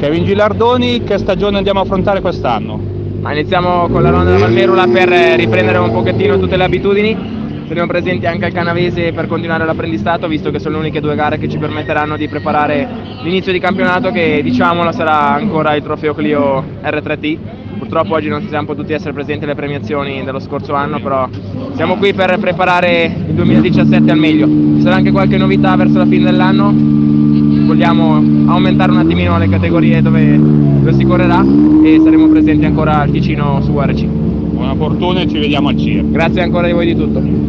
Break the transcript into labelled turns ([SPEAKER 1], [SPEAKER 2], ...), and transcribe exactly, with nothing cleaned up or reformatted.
[SPEAKER 1] Kevin Gilardoni, che stagione andiamo a affrontare quest'anno?
[SPEAKER 2] Ma iniziamo con la ronda da Valmerula per riprendere un pochettino tutte le abitudini. Saremo presenti anche al Canavese per continuare l'apprendistato, visto che sono le uniche due gare che ci permetteranno di preparare l'inizio di campionato, che diciamolo sarà ancora il trofeo Clio R tre T. Purtroppo oggi non siamo potuti essere presenti alle premiazioni dello scorso anno, però siamo qui per preparare il duemiladiciassette al meglio. Ci sarà anche qualche novità verso la fine dell'anno, vogliamo aumentare un attimino le categorie dove, dove si correrà e saremo presenti ancora al Ticino su U R C.
[SPEAKER 1] Buona fortuna e ci vediamo al C I R.
[SPEAKER 2] Grazie ancora di voi di tutto.